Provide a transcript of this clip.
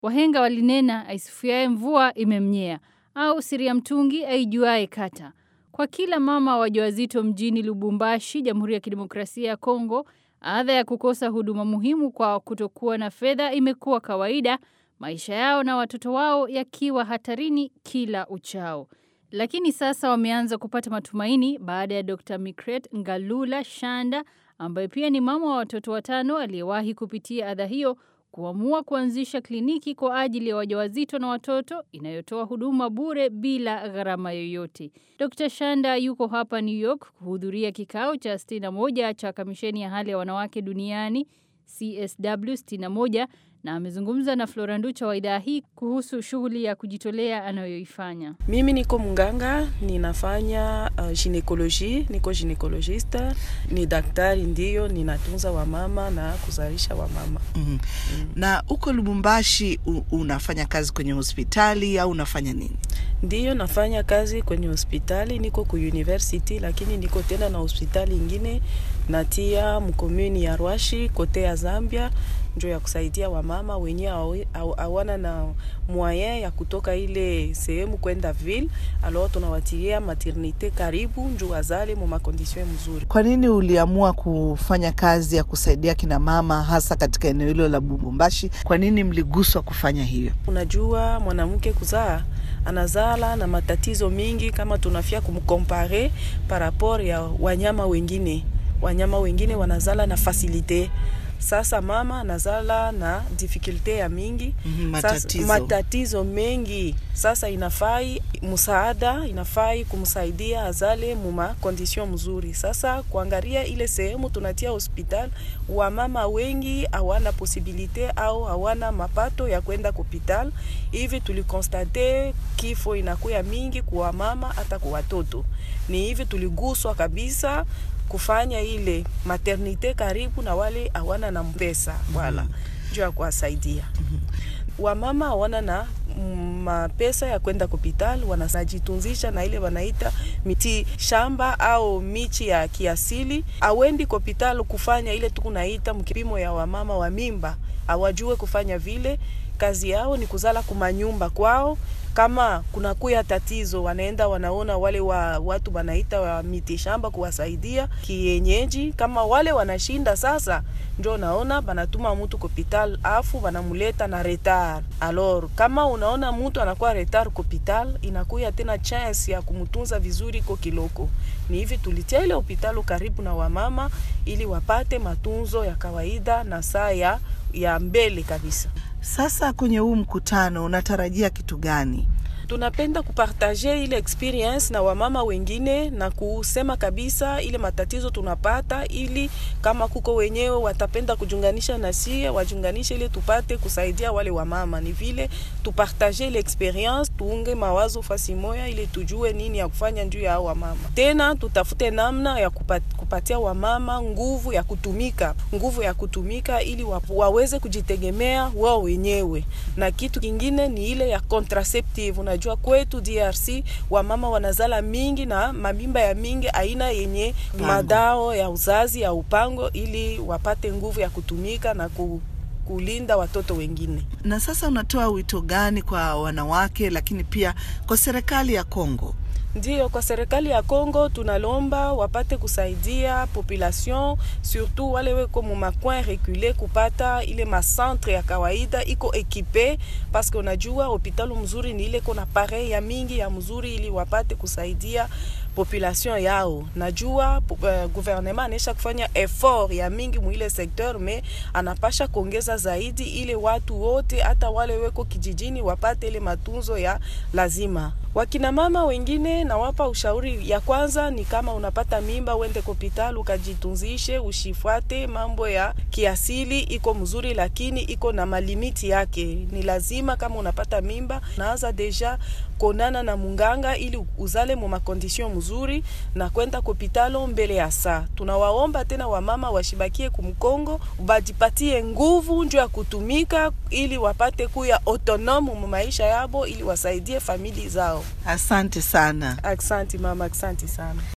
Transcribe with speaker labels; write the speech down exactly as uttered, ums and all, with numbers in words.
Speaker 1: Wahenga walinena aisifiaye mvua imemnyea au siri ya mtungi aijuaye kata. Kwa kila mama wajawazito mjini Lubumbashi, Jamhuri ya Kidemokrasia ya Kongo, adha ya kukosa huduma muhimu kwa kutokuwa na fedha imekuwa kawaida, maisha yao na watoto wao yakiwa hatarini kila uchao. Lakini sasa wameanza kupata matumaini baada ya Dokta Mikret Ngalula Shanda, ambaye pia ni mama wa watoto watano aliyewahi kupitia adha hiyo, kuamua kuanzisha kliniki kwa ajili ya wajawazito na watoto inayotoa huduma bure bila gharama yoyote. Dokta Shanda yuko hapa New York kuhudhuria kikao cha sitini na moja cha Kamisheni ya Hali ya Wanawake Duniani C S W sitini na moja, na amezungumza na Flora Nducha wa idhaa hii kuhusu shughuli ya kujitolea anayoifanya.
Speaker 2: Mimi niko mganga, ninafanya uh, ginekoloji, niko ginekologista, ni daktari ndiyo, ninatunza wamama na kuzalisha wamama.
Speaker 3: Mm-hmm. Mm. Na uko Lubumbashi unafanya kazi kwenye hospitali au unafanya nini?
Speaker 2: Ndiyo, nafanya kazi kwenye hospitali, niko ku university, lakini niko tena na hospitali ingine natia mkomuni ya Rwashi kote ya Zambia, ndio ya kusaidia wamama wenye hawana na moyen ya kutoka ile sehemu kwenda ville. Alors tunawatilia maternite karibu ndio wazale mu makondisyon mzuri.
Speaker 3: Kwa nini uliamua kufanya kazi ya kusaidia kina mama hasa katika eneo hilo la Lubumbashi? Kwa nini mliguswa kufanya hiyo?
Speaker 2: Unajua mwanamke kuzaa anazala na matatizo mingi, kama tunafia kumkompare par rapport ya wanyama wengine. Wanyama wengine wanazala na facilite. Sasa mama anazala na difficulty ya mingi,
Speaker 3: mm-hmm, matatizo.
Speaker 2: Sasa, matatizo mengi. Sasa inafai msaada, inafai kumsaidia azale muma condition mzuri. Sasa kuangalia ile sehemu tunatia hospital, wamama wengi hawana posibilite au hawana mapato ya kwenda hospital. Hivi tulikonstate kifo inakuya mingi kwa mama hata kwa watoto. Ni hivi tuliguswa kabisa kufanya ile maternite karibu na wale hawana na pesa wala njoo ya kuwasaidia. Wamama hawana na mapesa ya kwenda hospital, wanajitunzisha na ile wanaita miti shamba au michi ya kiasili. Awendi hospital kufanya ile tukunaita mkipimo ya wamama wa mimba, hawajue kufanya vile. Kazi yao ni kuzala kumanyumba kwao. Kama kuna kuya tatizo wanaenda wanaona wale wa watu wanaita wa miti shamba kuwasaidia kienyeji. Kama wale wanashinda sasa ndio naona banatuma mtu hospital afu banamuleta na retard. Alors kama unaona mtu anakuwa retard hospital, inakuya tena chance ya kumtunza vizuri kwa kiloko. Ni hivi tulitia ile hospital karibu na wamama ili wapate matunzo ya kawaida na saa ya, ya mbele kabisa.
Speaker 3: Sasa kwenye huu mkutano unatarajia kitu gani?
Speaker 2: Tunapenda kupartager ile experience na wamama wengine na kusema kabisa ile matatizo tunapata, ili kama kuko wenyewe watapenda kujunganisha na sie, wajunganishe ile tupate kusaidia wale wamama. Ni vile tupartager ile experience, tuunge mawazo fasi moja ili tujue nini ya kufanya juu ya wamama. Tena tutafute namna ya kupatia wamama nguvu ya kutumika, nguvu ya kutumika ili waweze kujitegemea wao wenyewe. Na kitu kingine ni ile ya contraceptive. Unajua kwetu D R C wamama wanazala mingi na mamimba ya mingi aina yenye madao ya uzazi ya upango, ili wapate nguvu ya kutumika na ku kulinda watoto wengine.
Speaker 3: Na sasa unatoa wito gani kwa wanawake lakini pia kwa serikali ya Kongo?
Speaker 2: Ndiyo, kwa serikali ya Kongo tunalomba wapate kusaidia population, surtout wale weko mu macoin reculé kupata ile ma centre ya kawaida iko ekipe, parce que unajua hospitali mzuri ni ile kuna appareil ya mingi ya mzuri ili wapate kusaidia population yao. Najua uh, gouvernement anesha kufanya effort ya mingi mu ile secteur, me anapasha kuongeza zaidi ile watu wote hata wale weko kijijini wapate ile matunzo ya lazima. Wakina mama wengine na wapa ushauri ya kwanza ni kama unapata mimba uende hospitali ukajitunzishe, usifuate mambo ya kiasili, iko mzuri lakini iko na malimiti yake. Ni lazima kama unapata mimba naanza deja konana na munganga ili uzale mu makondisyon mzuri na kwenda hospitali mbele ya saa. Tunawaomba tena wamama washibakie kumkongo, bajipatie nguvu njoo ya kutumika ili wapate kuya autonome mu maisha yabo ili wasaidie famili zao.
Speaker 3: Asante sana.
Speaker 2: Asante mama, asante sana.